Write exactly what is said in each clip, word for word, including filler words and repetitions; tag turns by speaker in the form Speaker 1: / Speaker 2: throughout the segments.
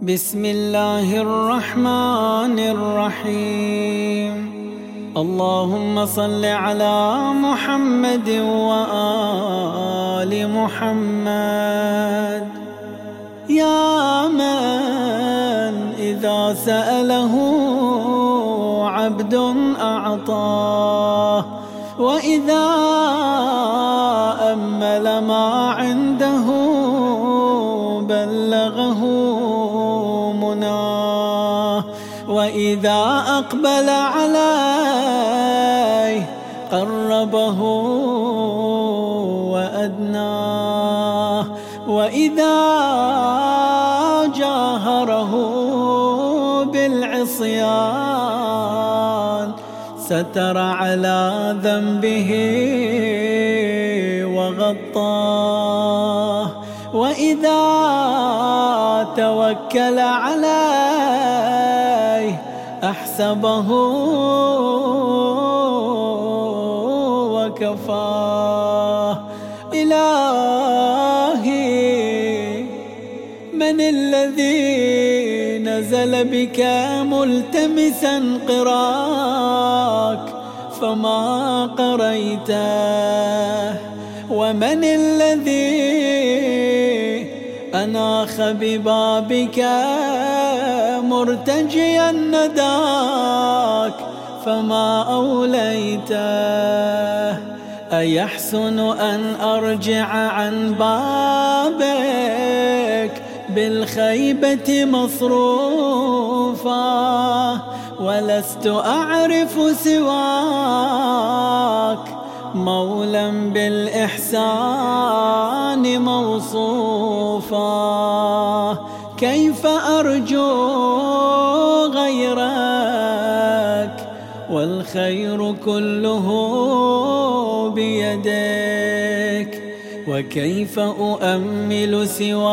Speaker 1: بسم الله الرحمن الرحيم. اللهم صل على محمد وآل محمد. يا من إذا سأله عبد أعطاه، وإذا أمل ما عنده بلغه مناه، وإذا أقبل عليه قربه وأدناه، وإذا جاهره بالعصيان ستر على ذنبه وغطاه، وإذا توكل عليه أحسبه وكفاه. إلهي، من الذي نزل بك ملتمسا قراك فما قريته؟ ومن الذي أناخ ببابك مرتجيا نداك فما أوليته؟ أيحسن أن أرجع عن بابك بالخيبة مصروفا، ولست أعرف سواك مولا بالإحسان موصوفا؟ كيف أرجو غيرك والخير كله بيدك؟ وكيف أؤمل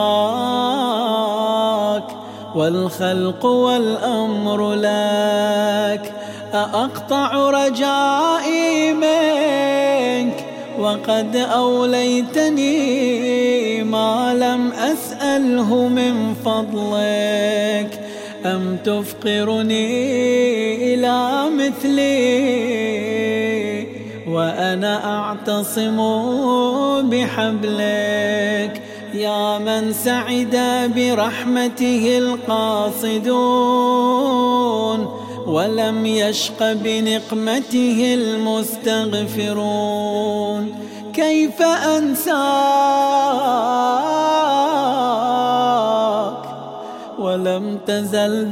Speaker 1: سواك والخلق والأمر لك؟ أأقطع رجائي منك وقد أوليتني ما لم أسأله من فضلك؟ أم تفقرني إلى مثلي وأنا أعتصم بحبلك؟ يا من سعد برحمته القاصدون ولم يشق بنقمته المستغفرون، كيف أنساك ولم تزل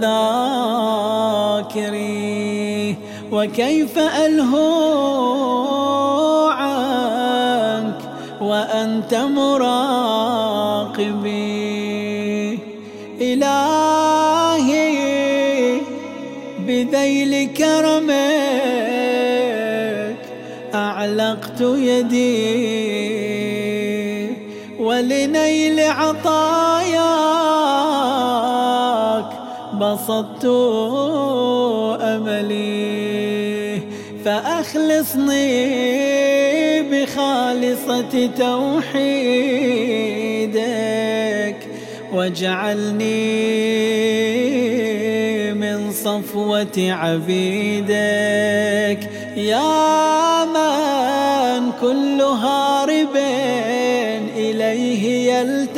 Speaker 1: ذاكري؟ وكيف ألهو عنك وأنت مراقبي؟ إلهي، بذيل كرمك أعلقت يدي، ولنيل عطاياك بسطت أملي، فأخلصني بخالصة توحيدك، واجعلني من صفوة عبيدك. يا من كل هارب إليه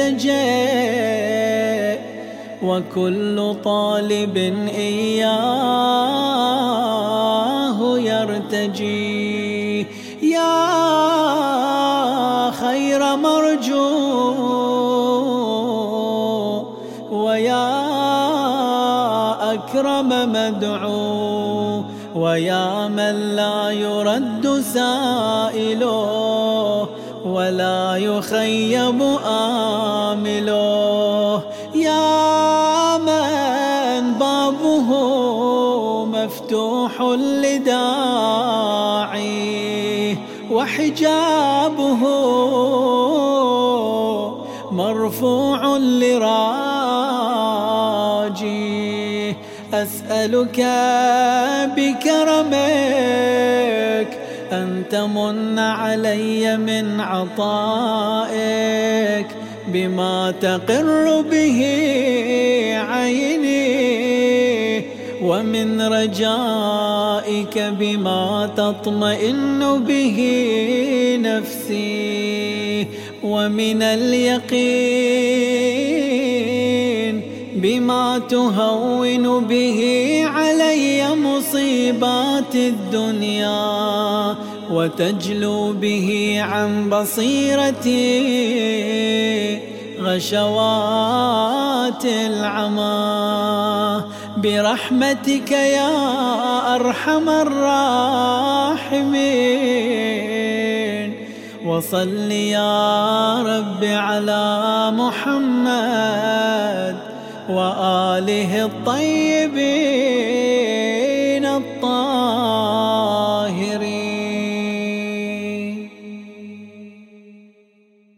Speaker 1: يلتجئ، وكل طالب إياه يرتجي. يا خير مرجو ويا أكرم مدعو، ويا من لا يرد سائله ولا يخيب آمله، يا من بابه مفتوح لداعي وحجابه مرفوع لراجي. أسألك بكرمك أن تمن علي من عطائك بما تقر به عيني ومن رجائك بما تطمئن به نفسي، ومن اليقين بما تهون به علي مصيبات الدنيا، وتجلو به عن بصيرتي غشوات العمى، برحمتك يا أرحم الراحمين. وصل يا رب على محمد وآله الطيبين.